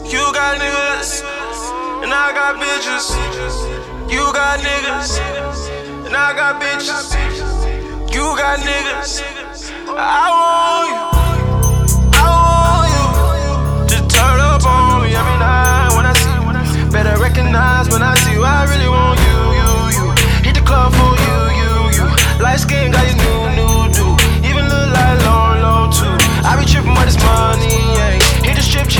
You got niggas, and I got bitches. You got niggas, and I got bitches. You got niggas, I want you.